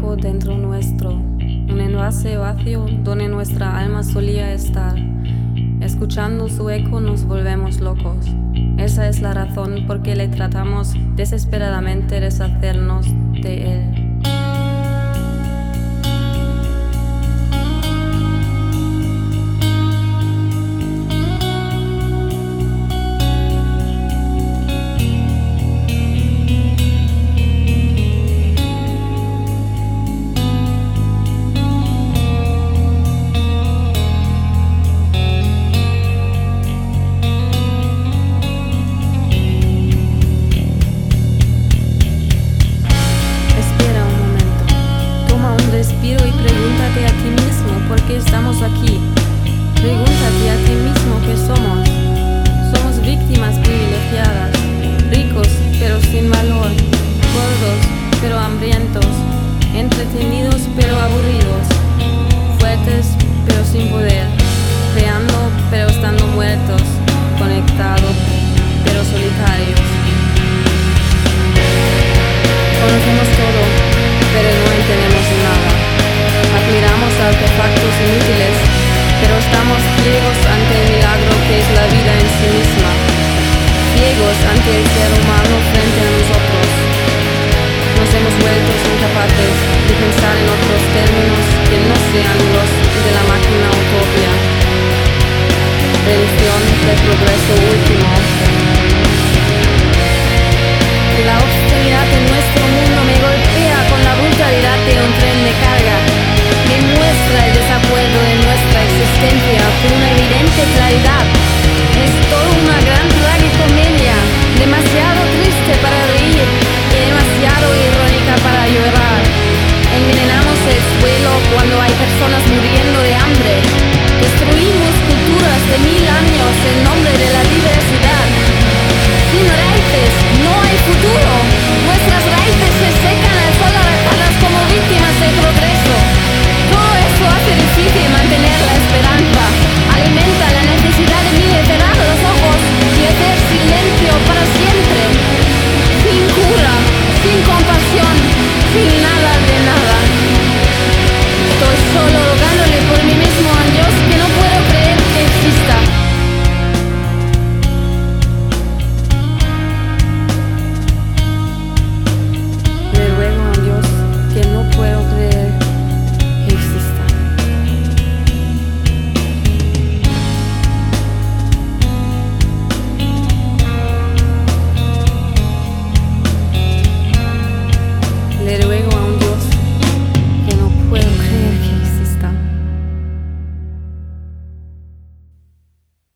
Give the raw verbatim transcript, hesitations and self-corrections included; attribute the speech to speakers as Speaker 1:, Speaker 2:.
Speaker 1: algo dentro nuestro, un envase vacío donde nuestra alma solía estar. Escuchando su eco nos volvemos locos. Esa es la razón por qué le tratamos desesperadamente de deshacernos de él. Respiro y pregúntate a ti mismo por qué estamos aquí. Pregúntate a ti mismo qué somos. Somos víctimas privilegiadas, ricos pero sin valor, gordos pero hambrientos, entretenidos pero aburridos, fuertes pero sin poder, creando pero estando muertos, conectados pero solitarios. Conocemos todo, pero no entendemos nada. Admiramos artefactos inútiles, pero estamos ciegos ante el milagro que es la vida en sí misma, ciegos ante el ser humano frente a nosotros. Nos hemos vuelto incapaces de pensar en otros términos que no sean los de la máquina utopia. Religión del progreso último. La austeridad de nuestro mundo me golpea con la brutalidad de un tren de carga. Me muestra el desacuerdo de nuestra existencia con una evidente claridad.